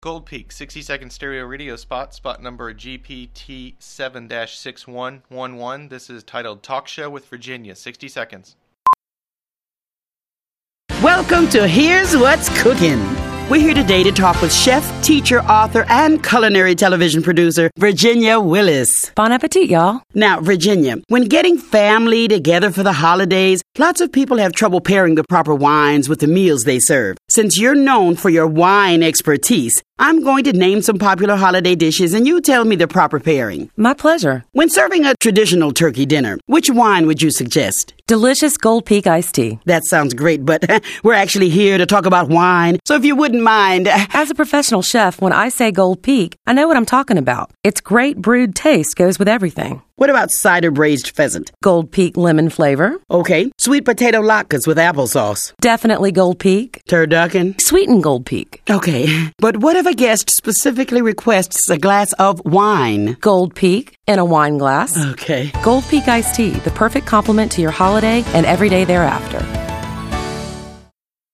Gold Peak 60-second stereo radio spot number GPT7-6111. This is titled Talk Show with Virginia, 60 seconds. Welcome to Here's What's Cooking. We're here today to talk with chef, teacher, author, and culinary television producer, Virginia Willis. Bon appetit, y'all. Now, Virginia, when getting family together for the holidays, lots of people have trouble pairing the proper wines with the meals they serve. Since you're known for your wine expertise, I'm going to name some popular holiday dishes and you tell me the proper pairing. My pleasure. When serving a traditional turkey dinner, which wine would you suggest? Delicious Gold Peak iced tea. That sounds great, but we're actually here to talk about wine, so if you wouldn't mind... As a professional chef, when I say Gold Peak, I know what I'm talking about. Its great brewed taste goes with everything. What about cider braised pheasant? Gold Peak lemon flavor. Okay. Sweet potato latkes with applesauce. Definitely Gold Peak. Turducken? Sweetened Gold Peak. Okay. But what if a guest specifically requests a glass of wine? Gold Peak in a wine glass. Okay. Gold Peak iced tea, the perfect complement to your holiday and every day thereafter.